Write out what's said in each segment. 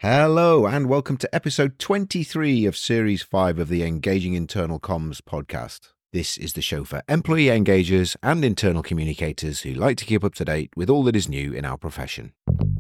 Hello, and welcome to episode 23 of Series 5 of the Engaging Internal Comms podcast. This is the show for employee engagers and internal communicators who like to keep up to date with all that is new in our profession.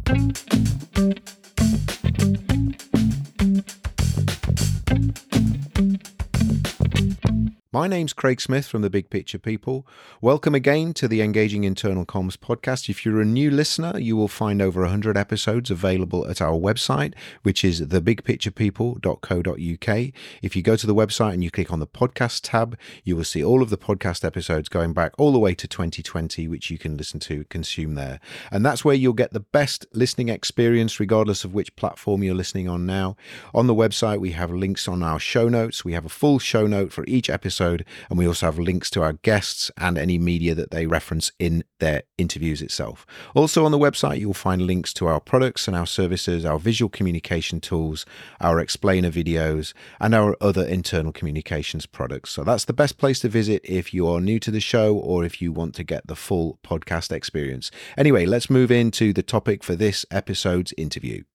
My name's Craig Smith from The Big Picture People. Welcome again to the Engaging Internal Comms podcast. If you're a new listener, you will find over 100 episodes available at our website, which is thebigpicturepeople.co.uk. If you go to the website and you click on the podcast tab, you will see all of the podcast episodes going back all the way to 2020, which you can listen to, consume there. And that's where you'll get the best listening experience, regardless of which platform you're listening on now. On the website, we have links on our show notes. We have a full show note for each episode. And we also have links to our guests and any media that they reference in their interviews itself. Also on the website, you'll find links to our products and our services, our visual communication tools, our explainer videos, and our other internal communications products. So that's the best place to visit if you are new to the show or if you want to get the full podcast experience. Anyway, let's move into the topic for this episode's interview.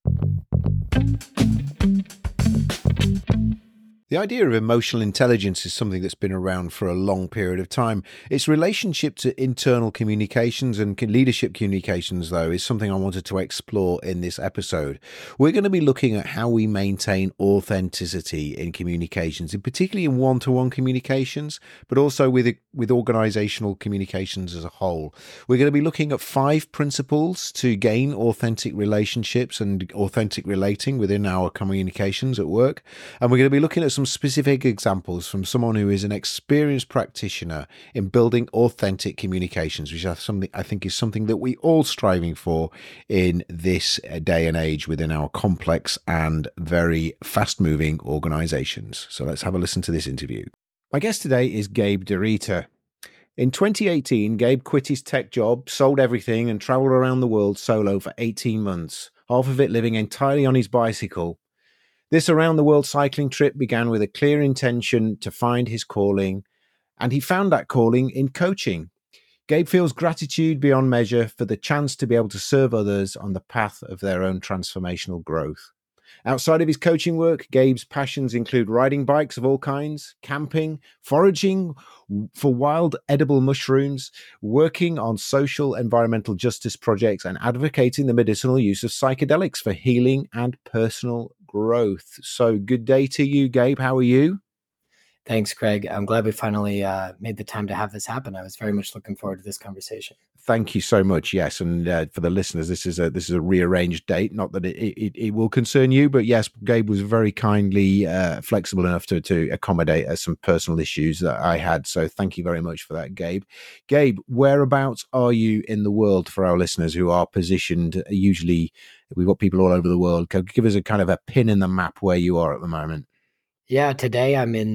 The idea of emotional intelligence is something that's been around for a long period of time. Its relationship to internal communications and leadership communications, though, is something I wanted to explore in this episode. We're going to be looking at how we maintain authenticity in communications, and particularly in one-to-one communications, but also with organizational communications as a whole. We're going to be looking at 5 principles to gain authentic relationships and authentic relating within our communications at work. And we're going to be looking at some specific examples from someone who is an experienced practitioner in building authentic communications, which I think is something that we all striving for in this day and age within our complex and very fast-moving organizations. So let's have a listen to this interview. My guest today is Gabe DeRita. In 2018, Gabe quit his tech job, sold everything, and traveled around the world solo for 18 months, half of it living entirely on his bicycle. This around-the-world cycling trip began with a clear intention to find his calling, and he found that calling in coaching. Gabe feels gratitude beyond measure for the chance to be able to serve others on the path of their own transformational growth. Outside of his coaching work, Gabe's passions include riding bikes of all kinds, camping, foraging for wild edible mushrooms, working on social environmental justice projects, and advocating the medicinal use of psychedelics for healing and personal growth. So good day to you, Gabe. How are you? Thanks, Craig. I'm glad we finally made the time to have this happen. I was very much looking forward to this conversation. Thank you so much. Yes, and for the listeners, this is a rearranged date. Not that it will concern you, but yes, Gabe was very kindly flexible enough to accommodate some personal issues that I had. So thank you very much for that, Gabe. Gabe, whereabouts are you in the world for our listeners who are positioned? Usually, we've got people all over the world. Give us a kind of a pin in the map where you are at the moment. Yeah, today I'm in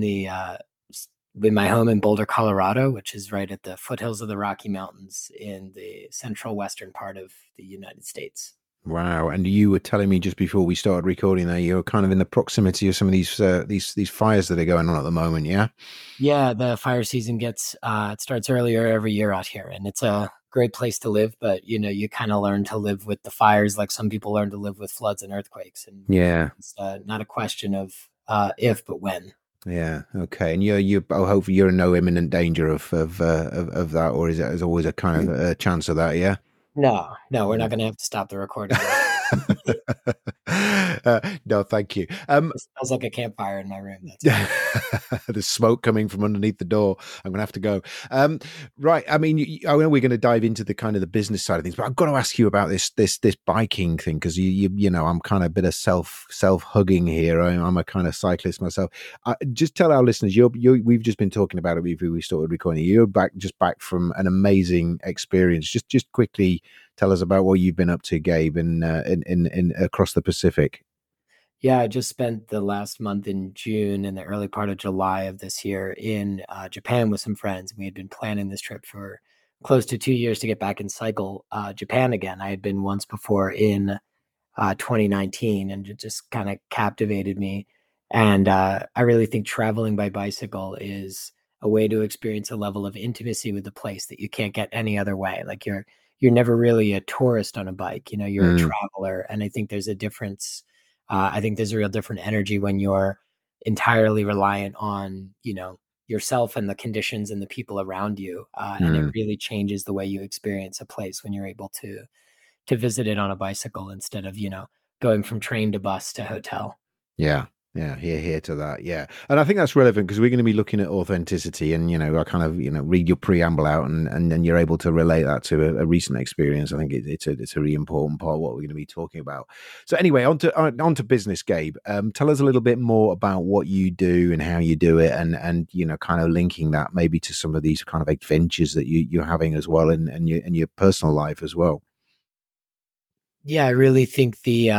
my home in Boulder, Colorado, which is right at the foothills of the Rocky Mountains in the central western part of the United States. Wow! And you were telling me just before we started recording that you're kind of in the proximity of some of these fires that are going on at the moment. Yeah. Yeah, the fire season it starts earlier every year out here, and it's a great place to live. But you kind of learn to live with the fires, like some people learn to live with floods and earthquakes. And yeah, it's not a question of if, but when. Yeah. Okay. And hopefully you're in no imminent danger of that, or is it always a kind of a chance of that? Yeah. No, we're not going to have to stop the recording. No, thank you. It smells like a campfire in my room. That's There's smoke coming from underneath the door. I'm going to have to go. Right. I mean, I know we're going to dive into the kind of the business side of things, but I've got to ask you about this biking thing, because you know, I'm kind of a bit of self hugging here. I'm a kind of cyclist myself. Just tell our listeners, we've just been talking about it before we started recording. You're back from an amazing experience. Just quickly tell us about what you've been up to, Gabe, in across the Pacific. Yeah, I just spent the last month in June and the early part of July of this year in Japan with some friends. We had been planning this trip for close to 2 years to get back and cycle Japan again. I had been once before in 2019, and it just kind of captivated me. And I really think traveling by bicycle is a way to experience a level of intimacy with the place that you can't get any other way. Like you're never really a tourist on a bike, you're a traveler. And I think there's a difference I think there's a real different energy when you're entirely reliant on, yourself and the conditions and the people around you. And it Mm. really changes the way you experience a place when you're able to visit it on a bicycle instead of, going from train to bus to hotel. Yeah. Yeah, here to that. Yeah. And I think that's relevant because we're going to be looking at authenticity and, I kind of, read your preamble out and then you're able to relate that to a recent experience. I think it's a really important part of what we're going to be talking about. So anyway, on to business, Gabe. Tell us a little bit more about what you do and how you do it and, kind of linking that maybe to some of these kind of adventures that you're having as well and your personal life as well. Yeah, I really think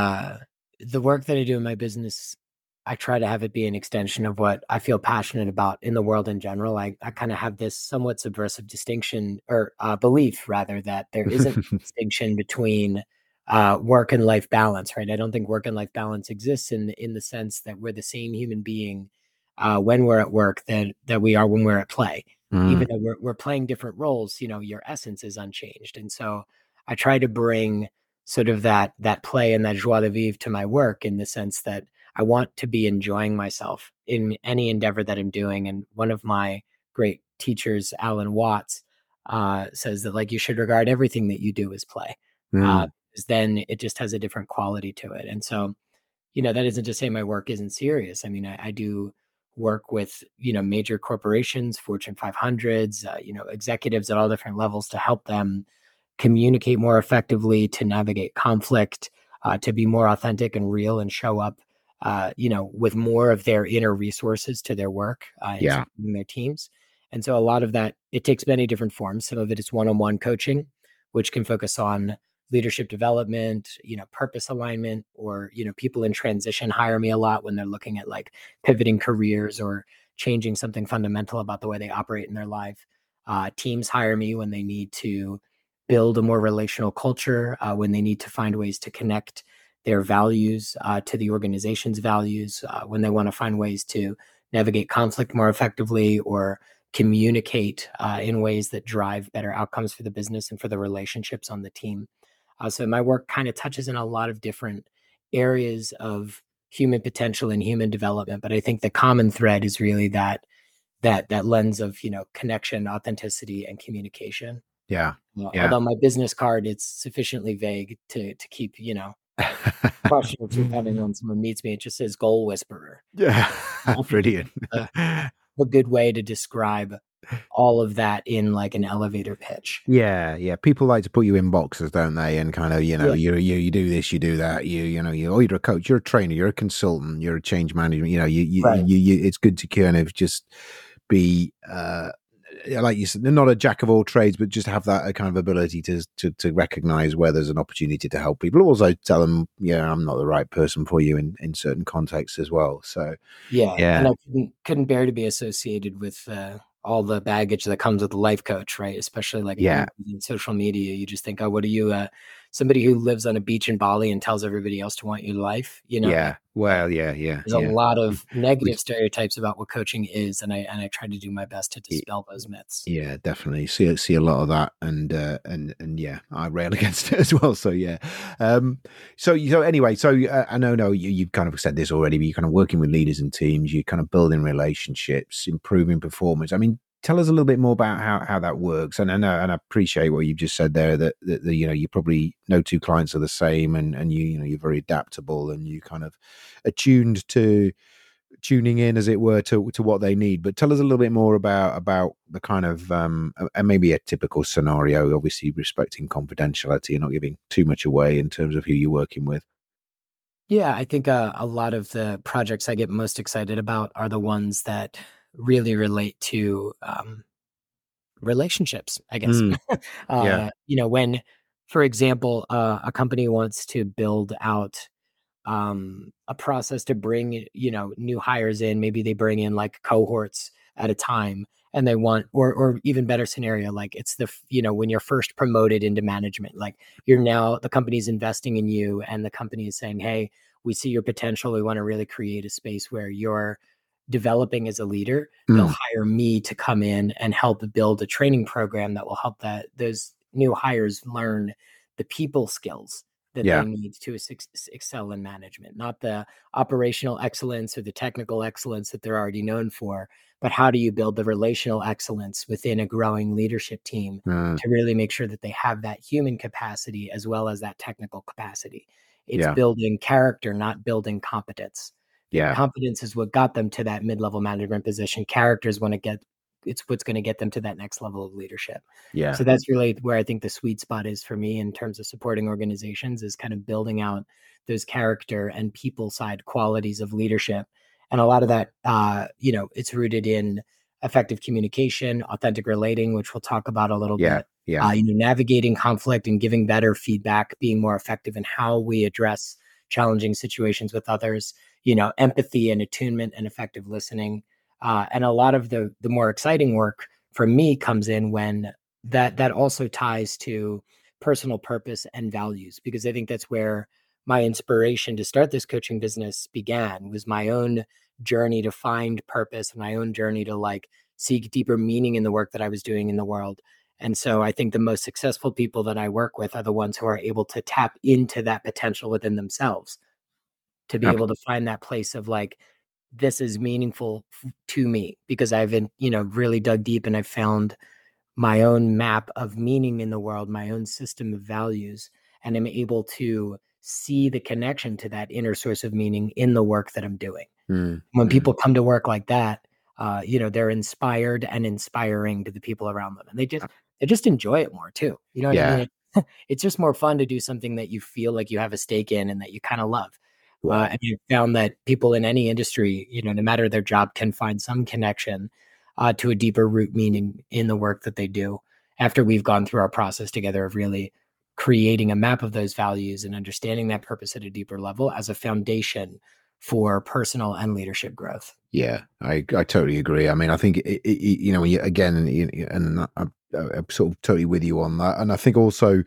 the work that I do in my business, I try to have it be an extension of what I feel passionate about in the world in general. I kind of have this somewhat subversive distinction or belief rather that there isn't a distinction between work and life balance, right? I don't think work and life balance exists in the sense that we're the same human being when we're at work that we are when we're at play. Mm. Even though we're playing different roles, your essence is unchanged. And so I try to bring sort of that play and that joie de vivre to my work in the sense that I want to be enjoying myself in any endeavor that I'm doing. And one of my great teachers, Alan Watts, says that like you should regard everything that you do as play, Mm. because then it just has a different quality to it. And so, that isn't to say my work isn't serious. I mean, I do work with major corporations, Fortune 500s, executives at all different levels to help them communicate more effectively, to navigate conflict, to be more authentic and real and show up, with more of their inner resources to their work and Yeah. supporting their teams. And so a lot of that, it takes many different forms. Some of it is one-on-one coaching, which can focus on leadership development, purpose alignment, or, people in transition hire me a lot when they're looking at like pivoting careers or changing something fundamental about the way they operate in their life. Teams hire me when they need to build a more relational culture, when they need to find ways to connect their values to the organization's values, when they want to find ways to navigate conflict more effectively or communicate in ways that drive better outcomes for the business and for the relationships on the team. So my work kind of touches in a lot of different areas of human potential and human development, but I think the common thread is really that lens of connection, authenticity, and communication. Yeah. Yeah. Although my business card, it's sufficiently vague to keep, question or two coming when someone meets me. It just says goal whisperer. Yeah. I think Brilliant. a good way to describe all of that in like an elevator pitch. Yeah, yeah. People like to put you in boxes, don't they? And kind of, Yeah, you do this, you do that. You're a coach, you're a trainer, you're a consultant, you're a change management. right. It's good to kind of just be, like you said, not a jack of all trades, but just have that kind of ability to recognize where there's an opportunity to help people. Also, tell them, yeah, I'm not the right person for you in certain contexts as well. So, Yeah, and yeah, I couldn't bear to be associated with all the baggage that comes with a life coach, right? Especially like if yeah, you're using social media, you just think, oh, what are you, somebody who lives on a beach in Bali and tells everybody else to want your life? yeah. Uh, Well, yeah, yeah, there's a yeah. lot of We, negative stereotypes about what coaching is, and I try to do my best to dispel those myths. Yeah, definitely see a lot of that, and yeah, I rail against it as well. So yeah, so anyway, so I know no, you've kind of said this already, but you're kind of working with leaders and teams, you're kind of building relationships, improving performance. I mean, tell us a little bit more about how that works. And I know, and I appreciate what you've just said there that you probably no two clients are the same, and you're very adaptable and you kind of attuned to tuning in, as it were, to what they need. But tell us a little bit more about the kind of and maybe a typical scenario, obviously respecting confidentiality and not giving too much away in terms of who you're working with. Yeah, I think a lot of the projects I get most excited about are the ones that really relate to relationships, I guess. Mm, yeah. When, for example, a company wants to build out a process to bring, new hires in, maybe they bring in like cohorts at a time and they want, or even better scenario, like it's when you're first promoted into management, like you're now, the company's investing in you and the company is saying, hey, we see your potential. We want to really create a space where you're developing as a leader. They'll Mm, hire me to come in and help build a training program that will help that those new hires learn the people skills that they Yeah. need to excel in management, not the operational excellence or the technical excellence that they're already known for, but how do you build the relational excellence within a growing leadership team Mm. to really make sure that they have that human capacity as well as that technical capacity. It's Yeah. building character, not building competence. Yeah. Competence is what got them to that mid-level management position. Character is it's what's going to get them to that next level of leadership. Yeah. So that's really where I think the sweet spot is for me in terms of supporting organizations, is kind of building out those character and people side qualities of leadership. And a lot of that, it's rooted in effective communication, authentic relating, which we'll talk about a little Yeah. bit. Yeah. Navigating conflict and giving better feedback, being more effective in how we address challenging situations with others, empathy and attunement and effective listening. And a lot of the more exciting work for me comes in when that also ties to personal purpose and values, because I think that's where my inspiration to start this coaching business began, was my own journey to find purpose and my own journey to like seek deeper meaning in the work that I was doing in the world. And so I think the most successful people that I work with are the ones who are able to tap into that potential within themselves, to be Ab- able to find that place of like, this is meaningful to me because I've been, really dug deep and I've found my own map of meaning in the world, my own system of values, and I'm able to see the connection to that inner source of meaning in the work that I'm doing. mm. When Mm. people come to work like that, they're inspired and inspiring to the people around them, and they just enjoy it more too. You know what I Yeah. mean? It's just more fun to do something that you feel like you have a stake in and that you kind of love. Wow. And you found that people in any industry, no matter their job, can find some connection to a deeper root meaning in the work that they do after we've gone through our process together of really creating a map of those values and understanding that purpose at a deeper level as a foundation for personal and leadership growth. Yeah, I totally agree. I mean, I think when you, again, and I'm sort of totally with you on that. And I think also,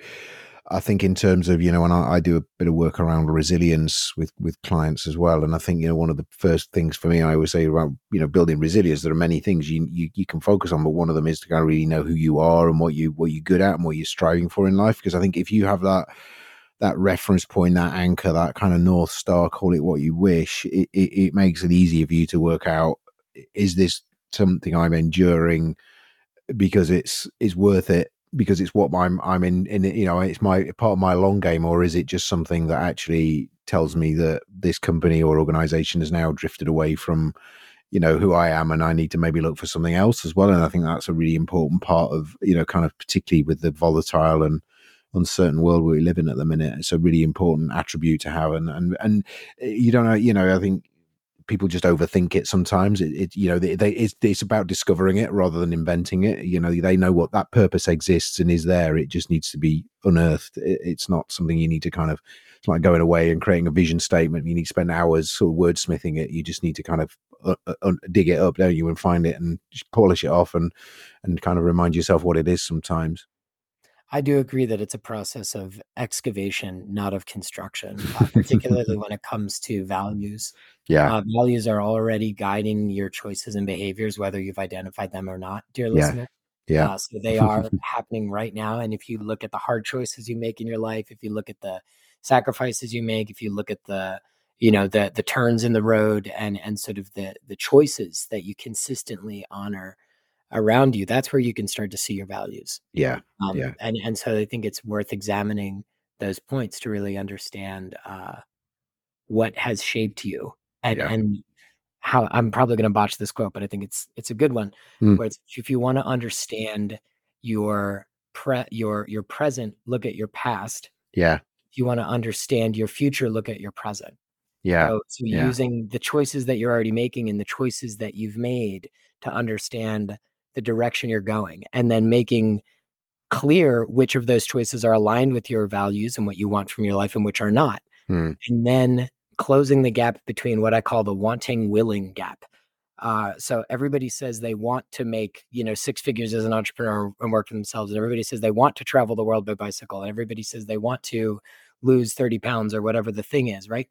I think in terms of when I do a bit of work around resilience with clients as well. And I think one of the first things for me, I always say about building resilience, there are many things you can focus on, but one of them is to kind of really know who you are and what you're good at and what you're striving for in life. Because I think if you have that reference point, that anchor, that kind of North Star, call it what you wish, it makes it easier for you to work out, is this something I'm enduring because it's worth it, because it's what I'm in it's my part of my long game, or is it just something that actually tells me that this company or organization has now drifted away from who I am, and I need to maybe look for something else as well. And I think that's a really important part of kind of, particularly with the volatile and uncertain world we live in at the minute. It's a really important attribute to have, and you don't know. I think people just overthink it sometimes. It's about discovering it rather than inventing it. They know what that purpose exists and is there. It just needs to be unearthed. It's not something you need to kind of. It's like going away and creating a vision statement. You need to spend hours sort of wordsmithing it. You just need to kind of dig it up, don't you, and find it and just polish it off and kind of remind yourself what it is sometimes. I do agree that it's a process of excavation, not of construction, particularly when it comes to values. Yeah. Values are already guiding your choices and behaviors, whether you've identified them or not, dear Yeah. listener. Yeah. So they are happening right now. And if you look at the hard choices you make in your life, if you look at the sacrifices you make, if you look at the turns in the road and sort of the choices that you consistently honor around you, that's where you can start to see your values. Yeah. Yeah. And so I think it's worth examining those points to really understand what has shaped you, Yeah. and how. I'm probably going to botch this quote, but I think it's a good one. Mm. Where it's, if you want to understand your your present, look at your past. Yeah. If you want to understand your future, look at your present. Yeah. So Yeah. using the choices that you're already making and the choices that you've made to understand the direction you're going, and then making clear which of those choices are aligned with your values and what you want from your life and which are not. Mm. And then closing the gap between what I call the wanting willing gap. So everybody says they want to make, six figures as an entrepreneur and work for themselves. And everybody says they want to travel the world by bicycle. And everybody says they want to lose 30 pounds or whatever the thing is, right?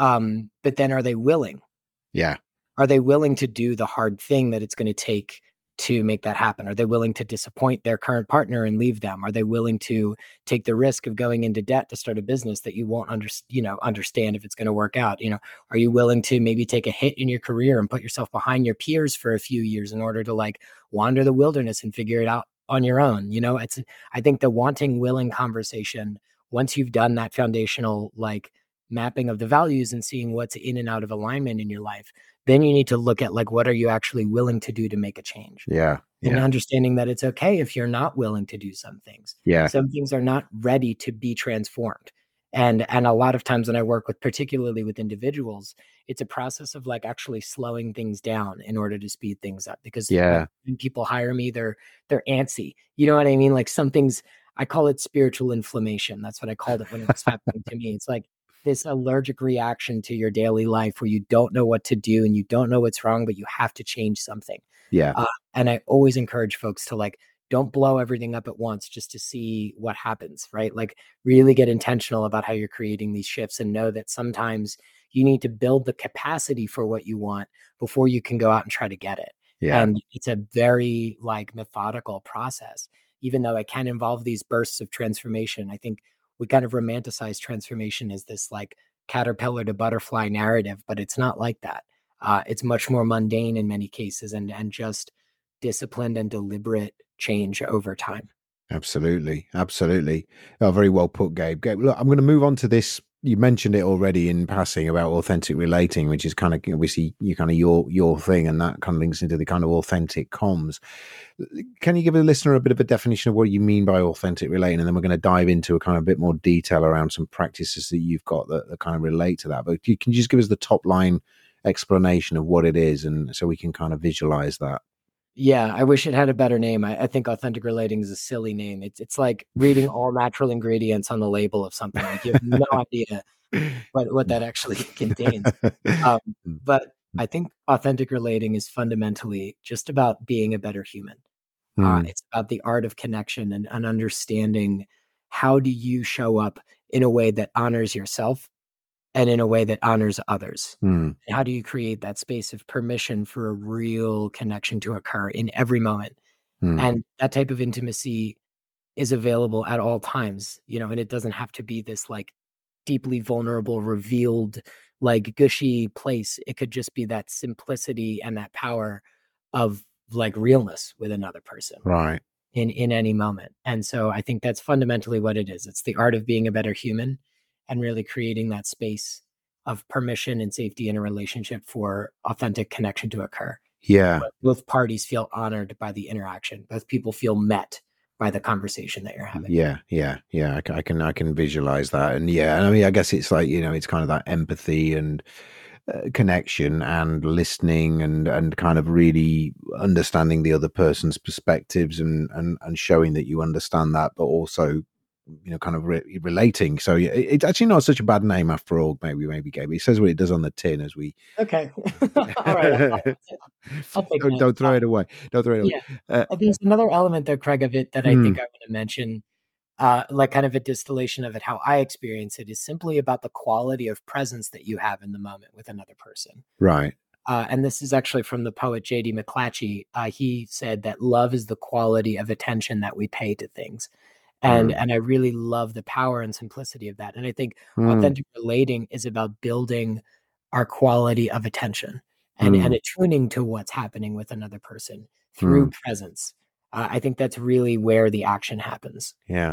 But then are they willing? Yeah. Are they willing to do the hard thing that it's going to take to make that happen? Are they willing to disappoint their current partner and leave them? Are they willing to take the risk of going into debt to start a business that you won't understand if it's going to work out? Are you willing to maybe take a hit in your career and put yourself behind your peers for a few years in order to like wander the wilderness and figure it out on your own? I think the wanting, willing conversation, once you've done that foundational like mapping of the values and seeing what's in and out of alignment in your life, then you need to look at like, what are you actually willing to do to make a change? Yeah. And Yeah. understanding that it's okay if you're not willing to do some things. Yeah. Some things are not ready to be transformed. And a lot of times when I work with, particularly with individuals, it's a process of like actually slowing things down in order to speed things up. Because Yeah. when people hire me, they're antsy. You know what I mean? Like some things, I call it spiritual inflammation. That's what I called it when it was happening to me. It's like this allergic reaction to your daily life where you don't know what to do and you don't know what's wrong, but you have to change something. Yeah. And I always encourage folks to like, don't blow everything up at once just to see what happens, right? Like really get intentional about how you're creating these shifts and know that sometimes you need to build the capacity for what you want before you can go out and try to get it. Yeah. And it's a very like methodical process, even though it can involve these bursts of transformation. I think we kind of romanticize transformation as this like caterpillar to butterfly narrative, but it's not like that. It's much more mundane in many cases and just disciplined and deliberate change over time. Absolutely. Absolutely. Oh, very well put, Gabe. Gabe, look, I'm going to move on to this. You mentioned it already in passing about authentic relating, which is kind of obviously your thing, and that kind of links into the kind of authentic comms. Can you give a listener a bit of a definition of what you mean by authentic relating? And then we're going to dive into a kind of bit more detail around some practices that you've got that kind of relate to that. But you can just give us the top line explanation of what it is, and so we can kind of visualize that. Yeah, I wish it had a better name. I think authentic relating is a silly name. It's like reading all natural ingredients on the label of something. Like you have no idea what that actually contains. Um, but I think authentic relating is fundamentally just about being a better human. Mm, It's about the art of connection and understanding how do you show up in a way that honors yourself and in a way that honors others. mm, And how do you create that space of permission for a real connection to occur in every moment? mm. And that type of intimacy is available at all times, and it doesn't have to be this like deeply vulnerable, revealed, like gushy place. It could just be that simplicity and that power of like realness with another person Right. in any moment. And so I think that's fundamentally what it is. It's the art of being a better human and really creating that space of permission and safety in a relationship for authentic connection to occur. Yeah. But both parties feel honored by the interaction. Both people feel met by the conversation that you're having. Yeah. I can visualize that, and and I mean, I guess it's like it's kind of that empathy and connection and listening and kind of really understanding the other person's perspectives and showing that you understand that, but also kind of relating. So it's actually not such a bad name after all. Maybe Gabe. It says what it does on the tin as we. Okay. All right. I'll take that. Don't throw it away. Don't throw it away. Yeah. There's another element though, Craig, of it that I think I want to mention, like kind of a distillation of it, how I experience it is simply about the quality of presence that you have in the moment with another person. Right. And this is actually from the poet J.D. McClatchy. He said that love is the quality of attention that we pay to things. And I really love the power and simplicity of that. And I think authentic relating is about building our quality of attention and attuning to what's happening with another person through presence. I think that's really where the action happens. Yeah.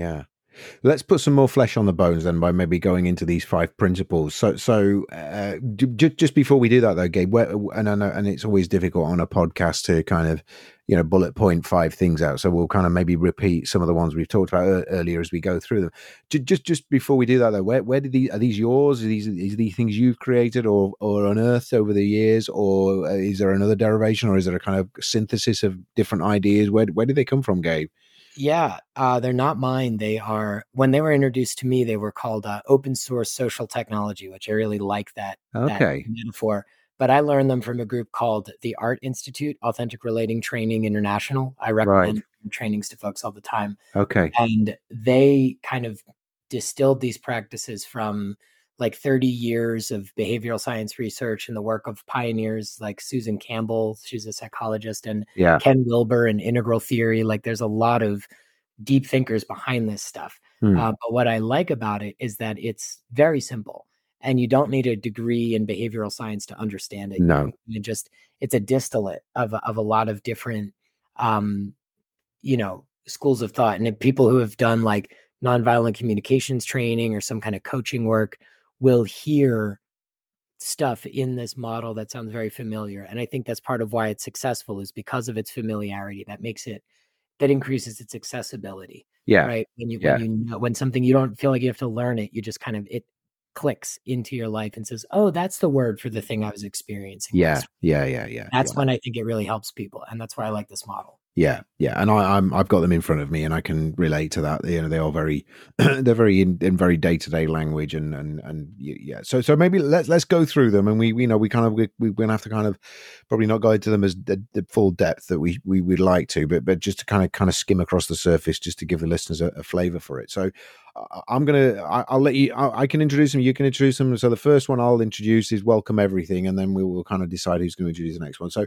Let's put some more flesh on the bones then by maybe going into these 5 principles. So just before we do that though, Gabe, and I know, and it's always difficult on a podcast to kind of, bullet point 5 things out. So we'll kind of maybe repeat some of the ones we've talked about earlier as we go through them. Just before we do that though, where did are these yours? Are these things you've created or unearthed over the years, or is there another derivation, or is there a kind of synthesis of different ideas? Where did they come from, Gabe? Yeah, they're not mine. They are, when they were introduced to me, they were called open source social technology, which I really like that metaphor. But I learned them from a group called the Art Institute, Authentic Relating Training International. I recommend trainings to folks all the time. Okay. And they kind of distilled these practices from like 30 years of behavioral science research and the work of pioneers like Susan Campbell, she's a psychologist, and Yeah. Ken Wilber and integral theory. Like there's a lot of deep thinkers behind this stuff. But what I like about it is that it's very simple and you don't need a degree in behavioral science to understand it. No. It's a distillate of a lot of different, schools of thought. And people who have done like nonviolent communications training or some kind of coaching work will hear stuff in this model that sounds very familiar. And I think that's part of why it's successful, is because of its familiarity that increases its accessibility. Yeah. Right. When something you don't feel like you have to learn it, you just it clicks into your life and says, oh, that's the word for the thing I was experiencing. Yeah. That's when I think it really helps people. And that's why I like this model. Yeah. And I've got them in front of me and I can relate to that. They are very, they're very in very day-to-day language and yeah. So maybe let's go through them, and we're going to have to kind of probably not go into them as the full depth that we would like to, but just to kind of skim across the surface, just to give the listeners a flavor for it. So I'll let you, I can introduce them. You can introduce them. So the first one I'll introduce is welcome everything. And then we will kind of decide who's going to introduce the next one. So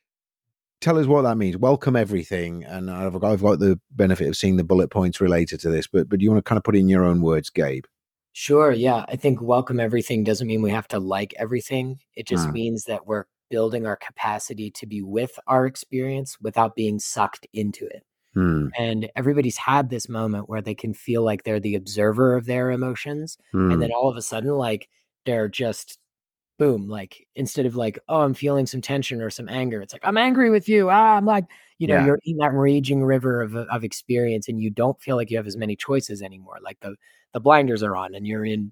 tell us what that means. Welcome everything. And I've got the benefit of seeing the bullet points related to this, but do you want to kind of put it in your own words, Gabe? Sure. Yeah. I think welcome everything doesn't mean we have to like everything. It just means that we're building our capacity to be with our experience without being sucked into it. And everybody's had this moment where they can feel like they're the observer of their emotions. And then all of a sudden, like they're just boom, like instead of like, oh, I'm feeling some tension or some anger, it's like, I'm angry with you. I'm like, you're in that raging river of experience and you don't feel like you have as many choices anymore. Like the blinders are on and you're in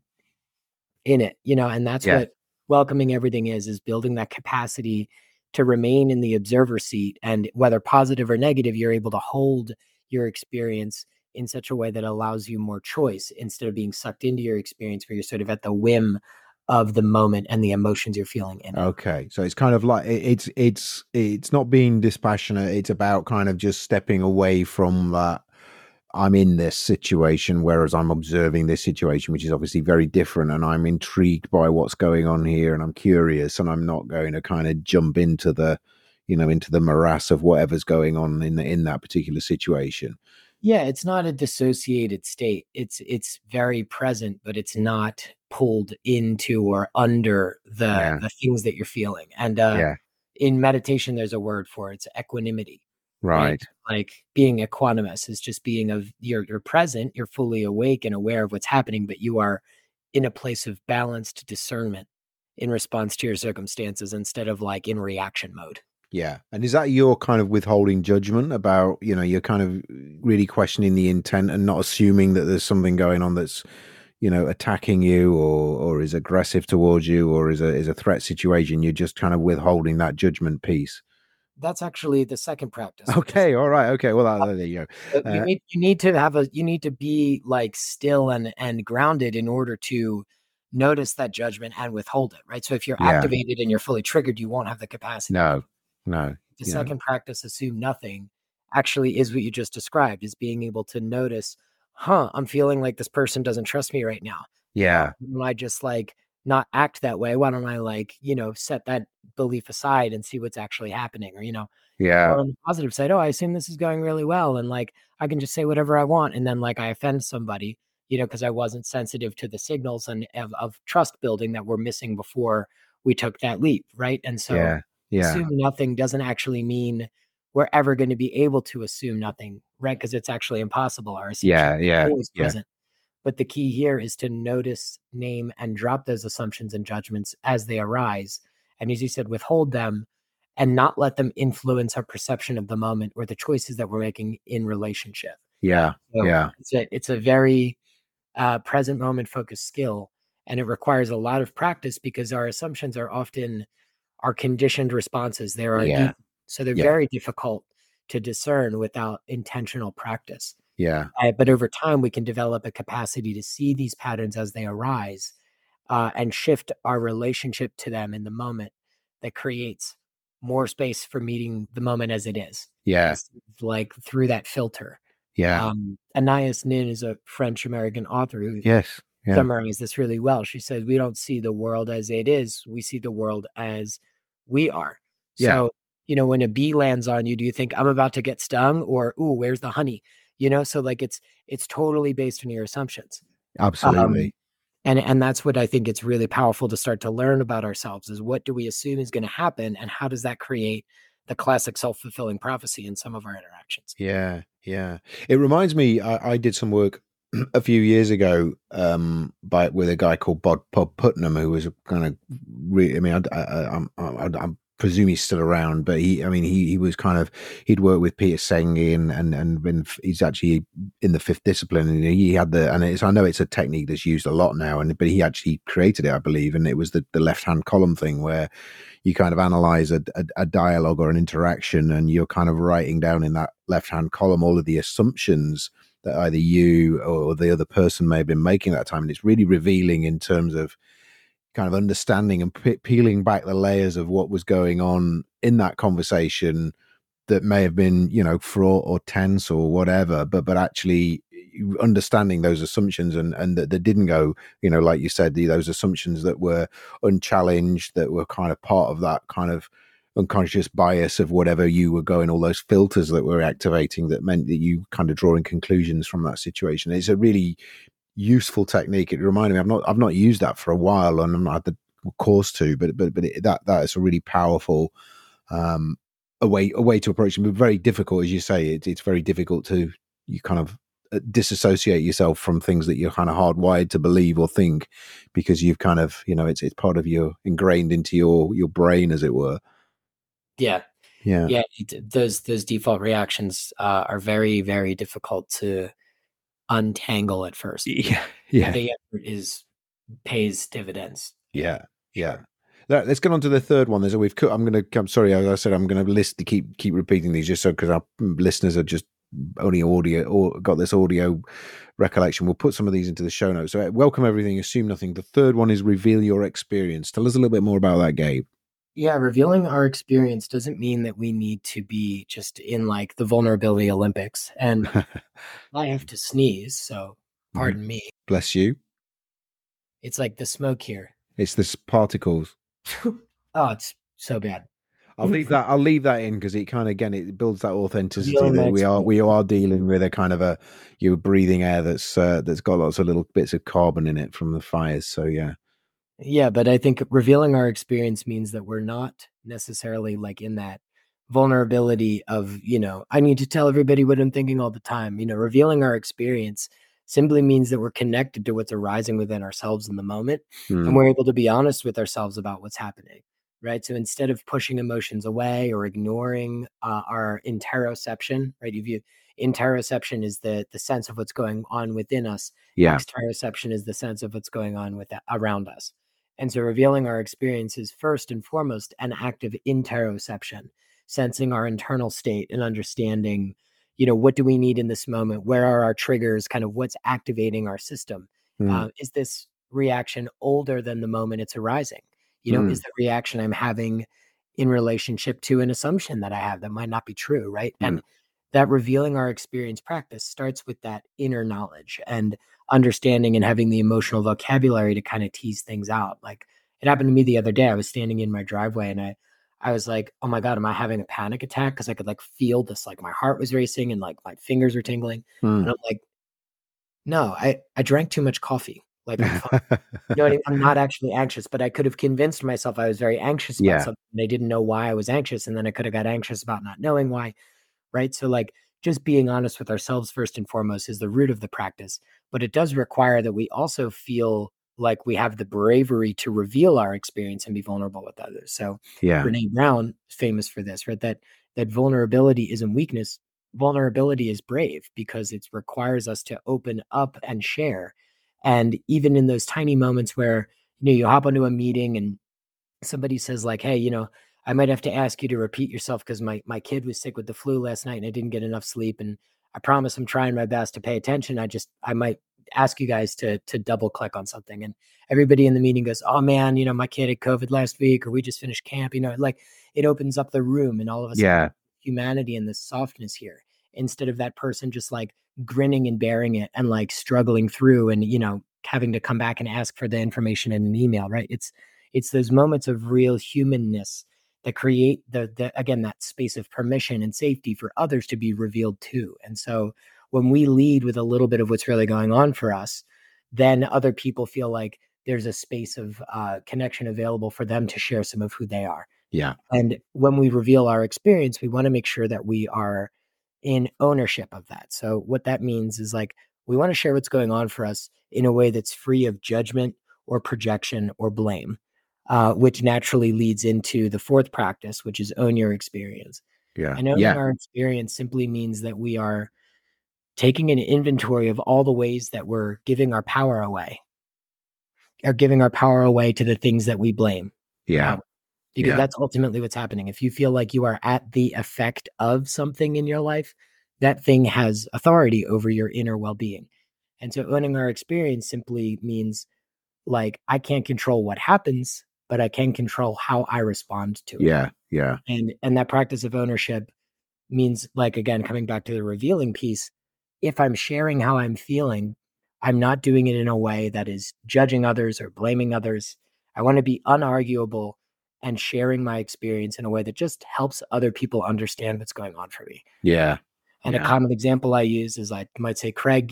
it, and that's what welcoming everything is building that capacity to remain in the observer seat. And whether positive or negative, you're able to hold your experience in such a way that allows you more choice instead of being sucked into your experience where you're sort of at the whim of the moment and the emotions you're feeling in it. Okay. So it's kind of like it's not being dispassionate. It's about kind of just stepping away from that. I'm in this situation, whereas I'm observing this situation, which is obviously very different, and I'm intrigued by what's going on here, and I'm curious, and I'm not going to kind of jump into the morass of whatever's going on in that particular situation. Yeah, it's not a dissociated state. It's very present, but it's not pulled into or under the things that you're feeling. And in meditation, there's a word for it. It's equanimity. Right. Like being equanimous is just being you're present, you're fully awake and aware of what's happening, but you are in a place of balanced discernment in response to your circumstances instead of like in reaction mode. Yeah. And is that your kind of withholding judgment about, you're kind of really questioning the intent and not assuming that there's something going on that's, attacking you or is aggressive towards you or is a threat situation? You're just kind of withholding that judgment piece. That's actually the second practice. Okay. All right. Okay. Well, there you go. You need to be like still and grounded in order to notice that judgment and withhold it. Right. So if you're activated and you're fully triggered, you won't have the capacity. No. The second practice, assume nothing, actually is what you just described, is being able to notice, I'm feeling like this person doesn't trust me right now. Yeah. When I just like not act that way, why don't I like, set that belief aside and see what's actually happening? Or, or on the positive side, I assume this is going really well. And like, I can just say whatever I want. And then like I offend somebody, because I wasn't sensitive to the signals and of trust building that were missing before we took that leap. Right. And so assume nothing doesn't actually mean we're ever going to be able to assume nothing, right? Because it's actually impossible. Our assumption is always present. But the key here is to notice, name, and drop those assumptions and judgments as they arise. And as you said, withhold them and not let them influence our perception of the moment or the choices that we're making in relationship. It's a very present moment focused skill. And it requires a lot of practice because our assumptions are often our conditioned responses. So they're very difficult to discern without intentional practice. But over time, we can develop a capacity to see these patterns as they arise and shift our relationship to them in the moment that creates more space for meeting the moment as it is. Like through that filter. Anais Nin is a French-American author who Yeah. summarized this really well. She said, we don't see the world as it is, we see the world as we are. Yeah. So, when a bee lands on you, do you think I'm about to get stung, or, ooh, where's the honey? So like it's totally based on your assumptions. Um, Absolutely. and that's what I think it's really powerful to start to learn about ourselves, is what do we assume is going to happen, and how does that create the classic self-fulfilling prophecy in some of our interactions. Yeah, yeah. It reminds me, I did some work a few years ago with a guy called Bob Putnam, who was a kind of I mean, I presume he's still around, but he was kind of, he'd worked with Peter Senge and been, he's actually in the fifth discipline, and he had I know it's a technique that's used a lot now, but he actually created it, I believe, and it was the left hand column thing, where you kind of analyze a dialogue or an interaction, and you're kind of writing down in that left hand column all of the assumptions that either you or the other person may have been making at that time. And it's really revealing in terms of kind of understanding and peeling back the layers of what was going on in that conversation that may have been, fraught or tense or whatever, but actually understanding those assumptions, and that didn't go, like you said, those assumptions that were unchallenged, that were kind of part of that kind of unconscious bias of whatever you were going, all those filters that were activating, that meant that you kind of drawing conclusions from that situation. It's a really useful technique. It reminded me, I've not used that for a while, and I'm not had the course to, but that is a really powerful a way to approach it. But very difficult, as you say. It's very difficult to, you kind of disassociate yourself from things that you're kind of hardwired to believe or think, because you've kind of, it's part of your, ingrained into your brain, as it were. Yeah. Yeah. Yeah. Those default reactions are very, very difficult to untangle at first. Yeah. Yeah. The effort pays dividends. Yeah. Yeah. Let's get on to the third one. I'm sorry, as I said, I'm going to keep repeating these, just so, because our listeners are just only audio, or got this audio recollection. We'll put some of these into the show notes. So, welcome everything, assume nothing. The third one is reveal your experience. Tell us a little bit more about that, Gabe. Yeah, revealing our experience doesn't mean that we need to be just in like the vulnerability Olympics. And I have to sneeze, so pardon me. Bless you. It's like the smoke here. It's the particles. Oh, it's so bad. I'll leave that in, because it kind of, again, it builds that authenticity Revealing that my we are dealing with a kind of you're breathing air that's got lots of little bits of carbon in it from the fires. So yeah. Yeah, but I think revealing our experience means that we're not necessarily like in that vulnerability of, I need to tell everybody what I'm thinking all the time. Revealing our experience simply means that we're connected to what's arising within ourselves in the moment, and we're able to be honest with ourselves about what's happening, right? So instead of pushing emotions away or ignoring our interoception, right? Interoception is the sense of what's going on within us. Yeah. Exteroception is the sense of what's going on around us. And so revealing our experience is first and foremost an act of interoception, sensing our internal state and understanding, what do we need in this moment? Where are our triggers? Kind of what's activating our system? Is this reaction older than the moment it's arising? Is the reaction I'm having in relationship to an assumption that I have that might not be true, right? And that revealing our experience practice starts with that inner knowledge and understanding, and having the emotional vocabulary to kind of tease things out. Like, it happened to me the other day. I was standing in my driveway, and I was like, oh my God, am I having a panic attack? Because I could like feel this, like my heart was racing and like my fingers were tingling. And I'm like, no, I drank too much coffee. Like, I'm fine. You know what I mean? I'm not actually anxious, but I could have convinced myself I was very anxious about something, and I didn't know why I was anxious. And then I could have got anxious about not knowing why. Right. So like, just being honest with ourselves first and foremost is the root of the practice, but it does require that we also feel like we have the bravery to reveal our experience and be vulnerable with others. So Brene Brown is famous for this, right? That vulnerability isn't weakness. Vulnerability is brave, because it requires us to open up and share. And even in those tiny moments where, you hop onto a meeting and somebody says like, hey, I might have to ask you to repeat yourself, because my kid was sick with the flu last night and I didn't get enough sleep. And I promise I'm trying my best to pay attention. I might ask you guys to double click on something. And everybody in the meeting goes, oh man, my kid had COVID last week, or we just finished camp, like it opens up the room, and all of a sudden humanity and this softness here, instead of that person just like grinning and bearing it and like struggling through and, having to come back and ask for the information in an email, right? It's those moments of real humanness that create the again, that space of permission and safety for others to be revealed too. And so when we lead with a little bit of what's really going on for us, then other people feel like there's a space of connection available for them to share some of who they are. Yeah. And when we reveal our experience, we want to make sure that we are in ownership of that. So what that means is like we want to share what's going on for us in a way that's free of judgment or projection or blame, which naturally leads into the fourth practice, which is own your experience. Yeah. And owning Yeah. our experience simply means that we are taking an inventory of all the ways that we're giving our power away, or giving our power away to the things that we blame. Yeah. Because Yeah. that's ultimately what's happening. If you feel like you are at the effect of something in your life, that thing has authority over your inner well-being. And so owning our experience simply means like I can't control what happens, but I can control how I respond to it. Yeah. Yeah. And that practice of ownership means, like, again, coming back to the revealing piece, if I'm sharing how I'm feeling, I'm not doing it in a way that is judging others or blaming others. I want to be unarguable and sharing my experience in a way that just helps other people understand what's going on for me. Yeah. And a Yeah. common example I use is I might say, Craig,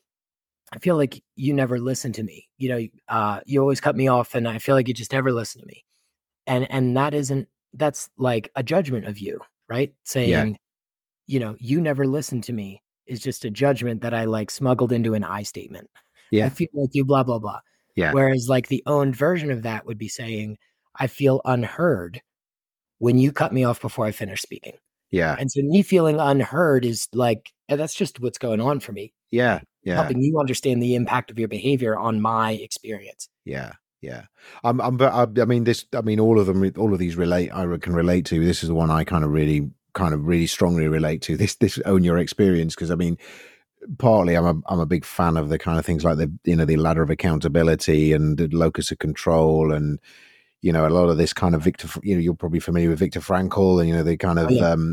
I feel like you never listen to me. You always cut me off, and I feel like you just never listen to me. And that's like a judgment of you, right? Yeah. Saying, you never listen to me is just a judgment that I like smuggled into an I statement. I Yeah. feel like you blah, blah, blah. Yeah. Whereas like the owned version of that would be saying, I feel unheard when you cut me off before I finish speaking. Yeah. And so me feeling unheard is like, that's just what's going on for me. Yeah. Yeah. Helping you understand the impact of your behavior on my experience. Yeah. Yeah. I mean, all of these I can relate to. This is the one I kind of really strongly relate to. This own your experience. Because I mean, partly I'm a big fan of the kind of things like the ladder of accountability and the locus of control, and a lot of this kind of you're probably familiar with Viktor Frankl, and the kind of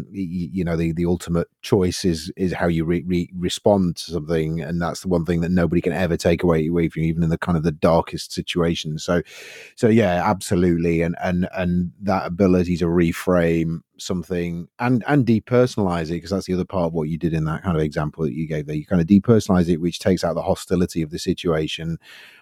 the ultimate choice is how you respond to something, and that's the one thing that nobody can ever take away from you, even in the kind of the darkest situations. So yeah, absolutely, and that ability to reframe something and depersonalize it, because that's the other part of what you did in that kind of example that you gave there. You kind of depersonalize it, which takes out the hostility of the situation.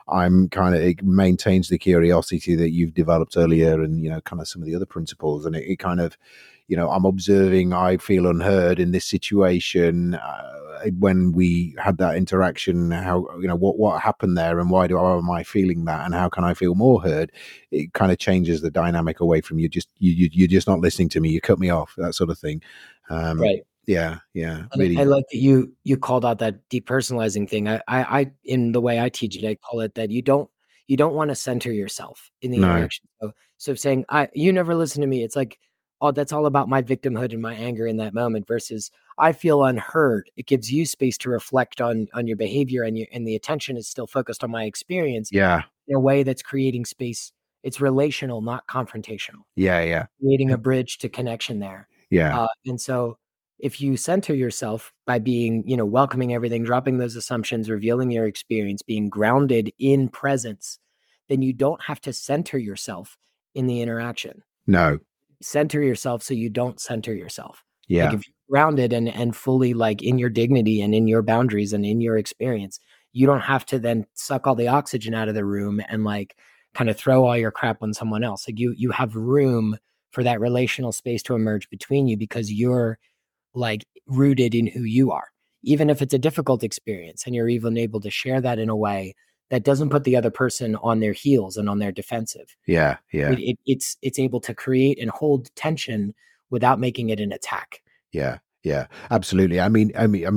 It maintains the curiosity that you've developed earlier, and kind of some of the other principles, and it kind of, I'm observing, I feel unheard in this situation. When we had that interaction, how, what happened there, and why am I feeling that, and how can I feel more heard? It kind of changes the dynamic away from you're just not listening to me, you cut me off, that sort of thing. Right. Yeah. Really. I like that you called out that depersonalizing thing. I in the way I teach it, I call it that you don't want to center yourself in the interaction. So saying you never listen to me, it's like, oh, that's all about my victimhood and my anger in that moment, versus I feel unheard. It gives you space to reflect on your behavior, and the attention is still focused on my experience. Yeah. In a way that's creating space. It's relational, not confrontational. Yeah. Creating a bridge to connection there. Yeah. And so if you center yourself by being, welcoming everything, dropping those assumptions, revealing your experience, being grounded in presence, then you don't have to center yourself in the interaction. No. Center yourself so you don't center yourself. Yeah. Like if you're grounded and fully like in your dignity and in your boundaries and in your experience, you don't have to then suck all the oxygen out of the room and like kind of throw all your crap on someone else. Like you have room for that relational space to emerge between you, because you're like rooted in who you are, even if it's a difficult experience, and you're even able to share that in a way that doesn't put the other person on their heels and on their defensive. Yeah. It's able to create and hold tension without making it an attack. Yeah, absolutely. I mean,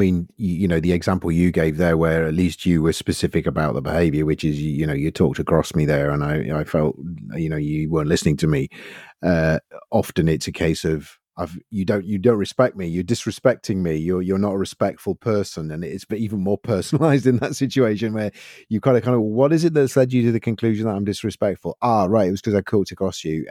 the example you gave there, where at least you were specific about the behavior, which is, you talked across me there, and I felt, you weren't listening to me. Often it's a case of, you don't respect me, you're disrespecting me, you're not a respectful person, and it's even more personalized in that situation, where you kind of what is it that's led you to the conclusion that I'm disrespectful? Right, it was because I cooked across you,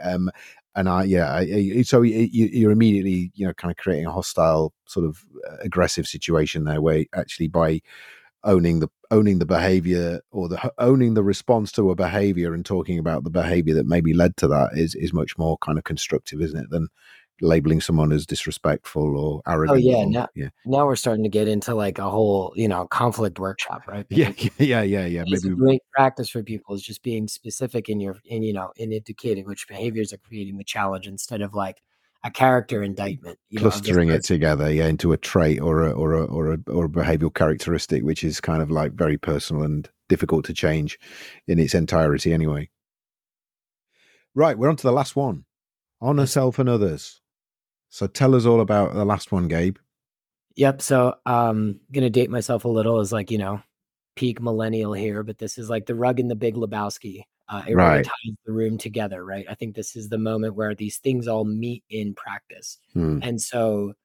so you're immediately kind of creating a hostile sort of aggressive situation there, where actually by owning the behavior, or owning the response to a behavior, and talking about the behavior that maybe led to that is much more kind of constructive, isn't it, than labeling someone as disrespectful or Oh arrogant, yeah, or now yeah. now we're starting to get into like a whole, conflict workshop, right? But Yeah, like yeah. it's a Maybe great practice for people is just being specific in in indicating which behaviors are creating the challenge instead of like a character indictment, of this clustering it person. together, yeah, into a trait or a behavioral characteristic, which is kind of like very personal and difficult to change in its entirety anyway. Right, we're on to the last one. Honor Yes. self and others. So tell us all about the last one, Gabe. Yep. So gonna date myself a little as like, peak millennial here, but this is like the rug in the Big Lebowski. It really Right. ties the room together, right? I think this is the moment where these things all meet in practice. Hmm. And so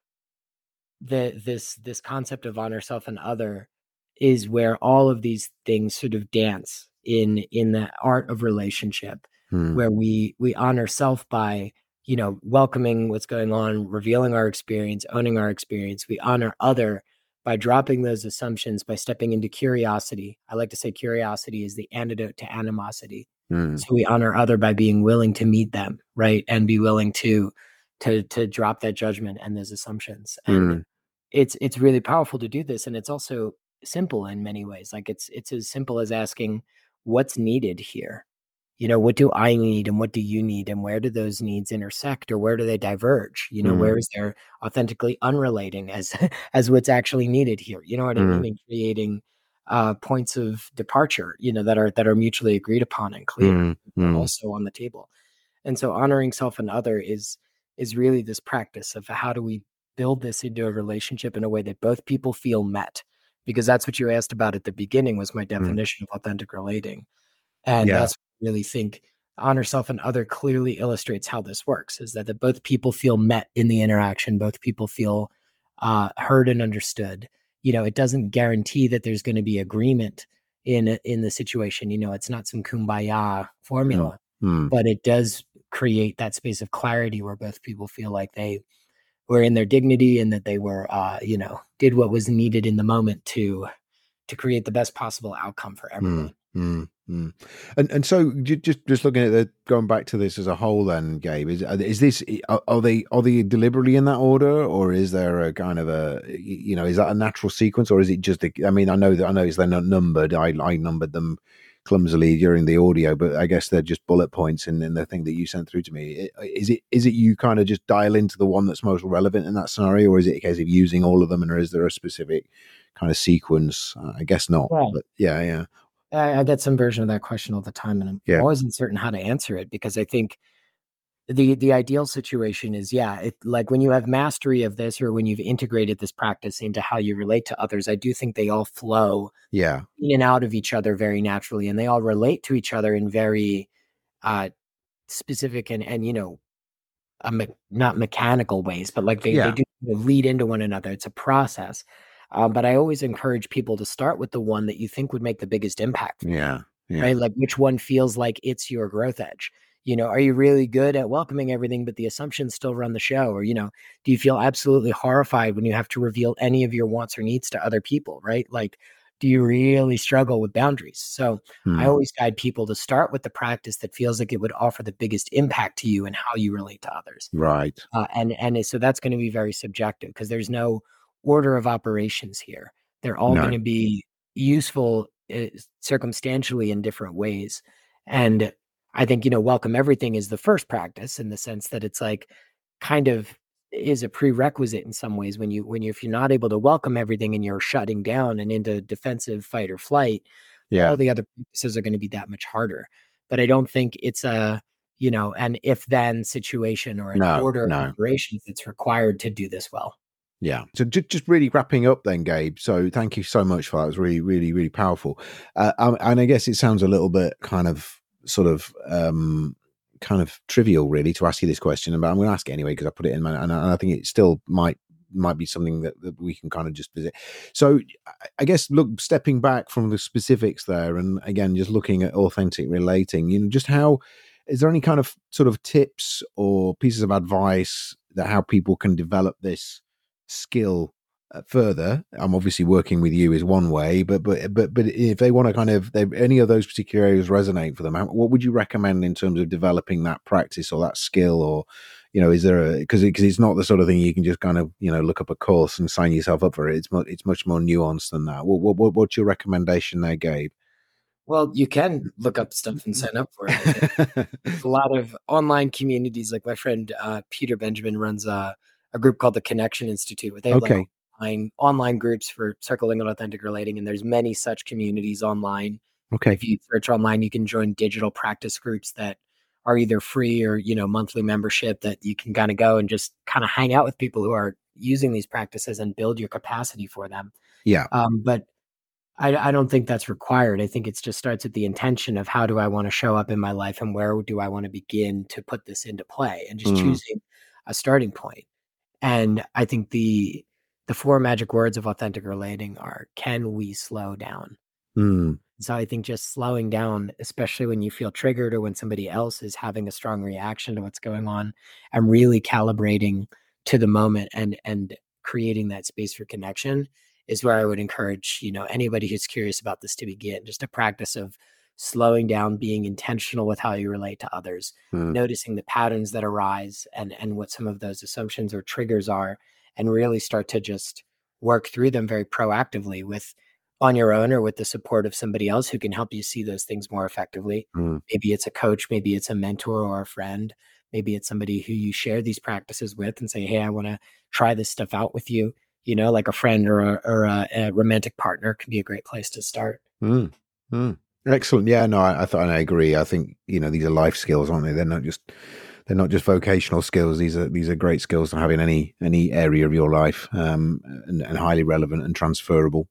this concept of honor self and other is where all of these things sort of dance in the art of relationship, Hmm. where we honor self by welcoming what's going on, revealing our experience, owning our experience. We honor other by dropping those assumptions, by stepping into curiosity. I like to say curiosity is the antidote to animosity. Hmm. So we honor other by being willing to meet them, right, and be willing to drop that judgment and those assumptions. And Hmm. it's really powerful to do this, and it's also simple in many ways. Like it's as simple as asking what's needed here. What do I need and what do you need, and where do those needs intersect or where do they diverge? Hmm. Where is there authentically unrelating as as what's actually needed here? You know what I Hmm. mean? And creating points of departure, that are mutually agreed upon and clear, Hmm. are Hmm. also on the table. And so honoring self and other is really this practice of how do we build this into a relationship in a way that both people feel met, because that's what you asked about at the beginning was my Hmm. definition of authentic relating. And Yeah. that's what I really think honor self and other clearly illustrates how this works, is that both people feel met in the interaction, both people feel heard and understood. It doesn't guarantee that there's going to be agreement in the situation. It's not some kumbaya Hmm. formula, Hmm. but it does create that space of clarity where both people feel like they were in their dignity and that they were did what was needed in the moment to create the best possible outcome for Mm, everyone. mm, mm. And so just looking at going back to this as a whole, then, Gabe, is this are they deliberately in that order, or is there a kind of is that a natural sequence, or is it just I mean, I know they're not numbered. I numbered them clumsily during the audio, but I guess they're just bullet points in the thing that you sent through to me. Is it you kind of just dial into the one that's most relevant in that scenario, or is it a case of using all of them, and or is there a specific kind of sequence? I guess not, Yeah. but yeah. I get some version of that question all the time, and I'm Yeah. always uncertain how to answer it because I think the ideal situation is, yeah, like when you have mastery of this or when you've integrated this practice into how you relate to others, I do think they all flow Yeah. in and out of each other very naturally, and they all relate to each other in very uh, specific and not mechanical ways, but like they Yeah. do lead into one another. It's a process. But I always encourage people to start with the one that you think would make the biggest impact for you, Yeah. Yeah. right? Like which one feels like it's your growth edge? Are you really good at welcoming everything, but the assumptions still run the show? Or, do you feel absolutely horrified when you have to reveal any of your wants or needs to other people, right? Like, do you really struggle with boundaries? So I Hmm. always guide people to start with the practice that feels like it would offer the biggest impact to you and how you relate to others. Right. So that's going to be very subjective because there's no order of operations here. They're all going No. to be useful circumstantially in different ways. And I think, welcome everything is the first practice in the sense that it's like kind of is a prerequisite in some ways when you if you're not able to welcome everything and you're shutting down and into defensive fight or flight, all Yeah. the other practices are going to be that much harder. But I don't think it's an if then situation or an No. order of No. operations that's required to do this well. Yeah. So just really wrapping up then, Gabe. So thank you so much for that. It was really, really, really powerful. And I guess it sounds a little bit kind of kind of trivial, really, to ask you this question, but I'm going to ask it anyway because I put it in my, and I think it still might be something that we can kind of just visit. So I guess, look, stepping back from the specifics there, and again, just looking at authentic relating, just how is there any kind of sort of tips or pieces of advice that how people can develop this skill further, I'm obviously working with you is one way, but if they want to kind of, any of those particular areas resonate for them, what would you recommend in terms of developing that practice or that skill? Or, is there because it's not the sort of thing you can just kind of, look up a course and sign yourself up for it. It's much more nuanced than that. What's your recommendation there, Gabe? Well, you can look up stuff and sign up for it. There's a lot of online communities. Like my friend Peter Benjamin runs a group called the Connection Institute, where they have like online groups for circling and authentic relating, and there's many such communities online. Okay. If you search online, you can join digital practice groups that are either free or monthly membership that you can kind of go and just kind of hang out with people who are using these practices and build your capacity for them. Yeah. But I don't think that's required. I think it just starts with the intention of how do I want to show up in my life and where do I want to begin to put this into play, and just choosing a starting point. And I think the 4 magic words of authentic relating are, can we slow down? So I think just slowing down, especially when you feel triggered or when somebody else is having a strong reaction to what's going on, and really calibrating to the moment and creating that space for connection is where I would encourage, anybody who's curious about this to begin. Just a practice of slowing down, being intentional with how you relate to others, noticing the patterns that arise and what some of those assumptions or triggers are, and really start to just work through them very proactively on your own or with the support of somebody else who can help you see those things more effectively. Maybe it's a coach, maybe it's a mentor or a friend, maybe it's somebody who you share these practices with and say, hey, I want to try this stuff out with you. Like a friend or a romantic partner can be a great place to start. Excellent. Yeah, no, I agree. I think, these are life skills, aren't they? They're not just vocational skills. These are great skills to have in any area of your life, and highly relevant and transferable.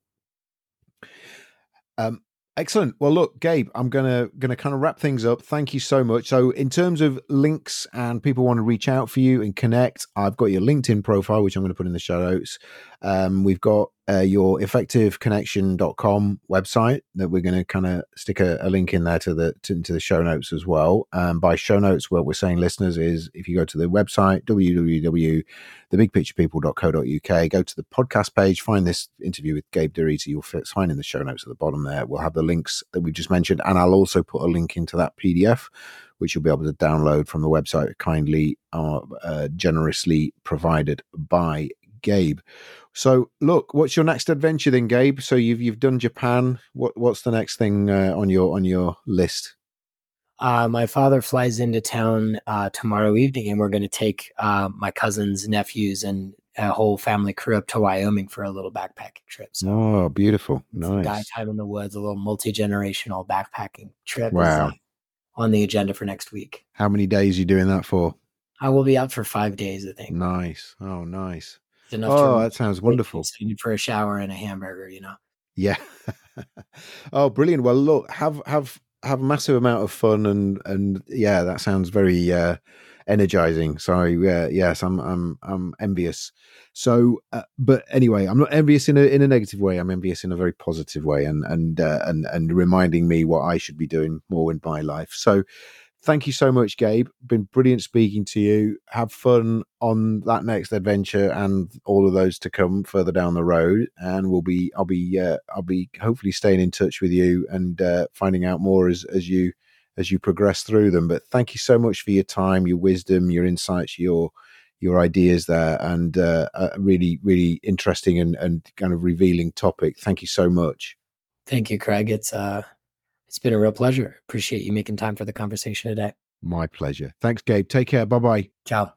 Excellent. Well, look, Gabe, I'm gonna kind of wrap things up. Thank you so much. So, in terms of links and people want to reach out for you and connect, I've got your LinkedIn profile, which I'm going to put in the show notes. We've got your effectiveconnection.com website that we're going to kind of stick a link in there to the show notes as well. By show notes, what we're saying, listeners, is if you go to the website, www.thebigpicturepeople.co.uk, go to the podcast page, find this interview with Gabe DeRita, you'll find in the show notes at the bottom there. We'll have the links that we just mentioned, and I'll also put a link into that PDF, which you'll be able to download from the website, kindly generously provided by Gabe. So, look, what's your next adventure then, Gabe? So you've done Japan. What's the next thing on your list? My father flies into town tomorrow evening, and we're going to take my cousins, nephews, and a whole family crew up to Wyoming for a little backpacking trip. So, beautiful. Nice. Guy time in the woods, a little multi-generational backpacking trip is on the agenda for next week. How many days are you doing that for? I will be out for 5 days, I think. Nice. Oh, nice. That sounds wonderful. For a shower and a hamburger, Yeah. Oh, brilliant. Well, look, have a massive amount of fun, and yeah, that sounds very energizing. So yes, I'm envious. So, but anyway, I'm not envious in a negative way. I'm envious in a very positive way, and reminding me what I should be doing more in my life. So, thank you so much, Gabe. Been brilliant speaking to you. Have fun on that next adventure and all of those to come further down the road. And I'll be hopefully staying in touch with you and finding out more as you progress through them. But thank you so much for your time, your wisdom, your insights, your ideas there, and a really, really interesting and kind of revealing topic. Thank you so much. Thank you, Craig. It's been a real pleasure. Appreciate you making time for the conversation today. My pleasure. Thanks, Gabe. Take care. Bye-bye. Ciao.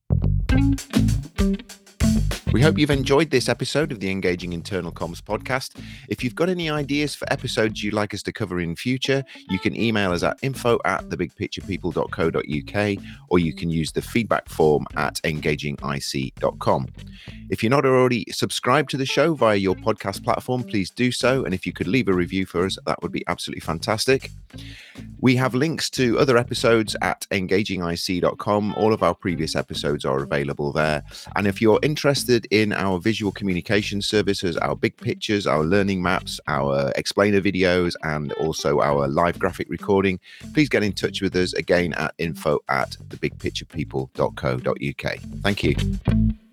We hope you've enjoyed this episode of the Engaging Internal Comms podcast. If you've got any ideas for episodes you'd like us to cover in future, you can email us at info@thebigpicturepeople.co.uk, or you can use the feedback form at engagingic.com. If you're not already subscribed to the show via your podcast platform, please do so. And if you could leave a review for us, that would be absolutely fantastic. We have links to other episodes at engagingic.com. All of our previous episodes are available there. And if you're interested in our visual communication services, our big pictures, our learning maps, our explainer videos, and also our live graphic recording, please get in touch with us again at info@thebigpicturepeople.co.uk. Thank you.